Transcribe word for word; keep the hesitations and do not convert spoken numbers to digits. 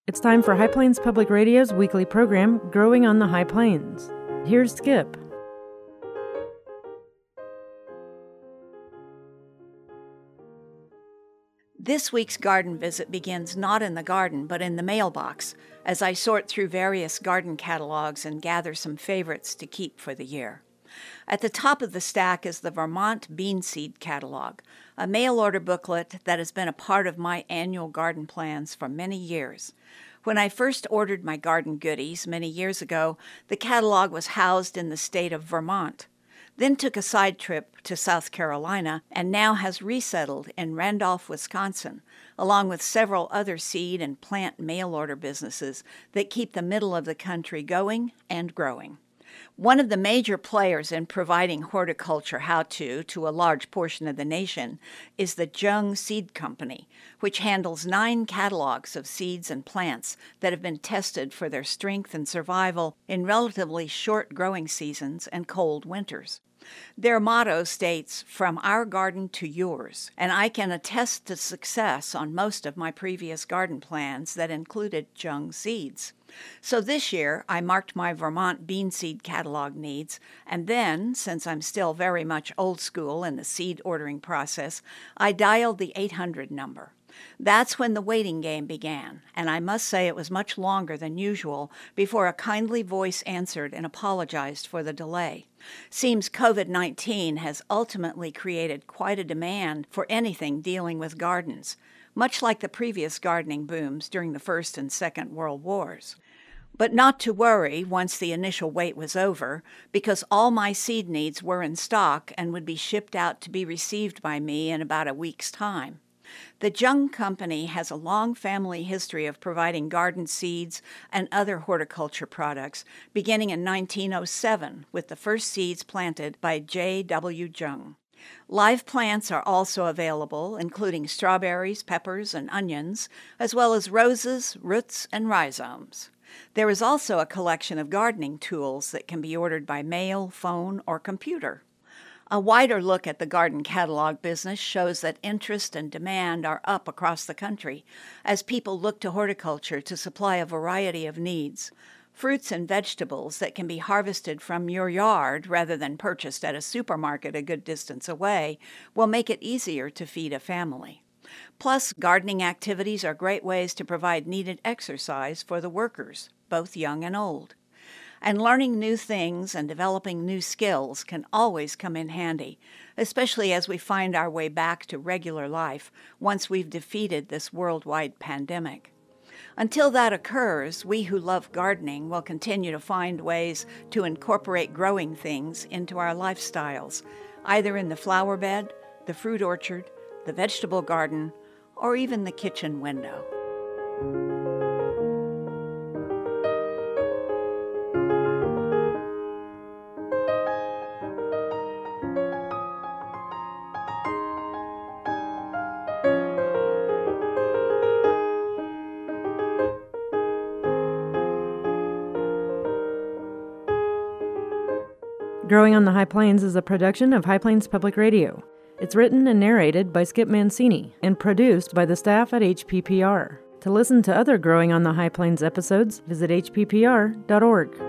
It's time for High Plains Public Radio's weekly program, Growing on the High Plains. Here's Skip. This week's garden visit begins not in the garden, but in the mailbox, as I sort through various garden catalogs and gather some favorites to keep for the year. At the top of the stack is the Vermont Bean Seed Catalog, a mail-order booklet that has been a part of my annual garden plans for many years. When I first ordered my garden goodies many years ago, the catalog was housed in the state of Vermont, then took a side trip to South Carolina, and now has resettled in Randolph, Wisconsin, along with several other seed and plant mail-order businesses that keep the middle of the country going and growing. One of the major players in providing horticulture how-to to a large portion of the nation is the Jung Seed Company, which handles nine catalogs of seeds and plants that have been tested for their strength and survival in relatively short growing seasons and cold winters. Their motto states, "From our garden to yours," and I can attest to success on most of my previous garden plans that included Jung seeds. So this year, I marked my Vermont bean seed catalog needs, and then, since I'm still very much old school in the seed ordering process, I dialed the eight hundred number. That's when the waiting game began, and I must say it was much longer than usual before a kindly voice answered and apologized for the delay. Seems covid nineteen has ultimately created quite a demand for anything dealing with gardens, much like the previous gardening booms during the First and Second World Wars. But not to worry once the initial wait was over, because all my seed needs were in stock and would be shipped out to be received by me in about a week's time. The Jung Company has a long family history of providing garden seeds and other horticulture products, beginning in nineteen oh seven with the first seeds planted by J W Jung. Live plants are also available, including strawberries, peppers, and onions, as well as roses, roots, and rhizomes. There is also a collection of gardening tools that can be ordered by mail, phone, or computer. A wider look at the garden catalog business shows that interest and demand are up across the country as people look to horticulture to supply a variety of needs. Fruits and vegetables that can be harvested from your yard rather than purchased at a supermarket a good distance away will make it easier to feed a family. Plus, gardening activities are great ways to provide needed exercise for the workers, both young and old. And learning new things and developing new skills can always come in handy, especially as we find our way back to regular life once we've defeated this worldwide pandemic. Until that occurs, we who love gardening will continue to find ways to incorporate growing things into our lifestyles, either in the flower bed, the fruit orchard, the vegetable garden, or even the kitchen window. Growing on the High Plains is a production of High Plains Public Radio. It's written and narrated by Skip Mancini and produced by the staff at H P P R. To listen to other Growing on the High Plains episodes, visit h p p r dot org.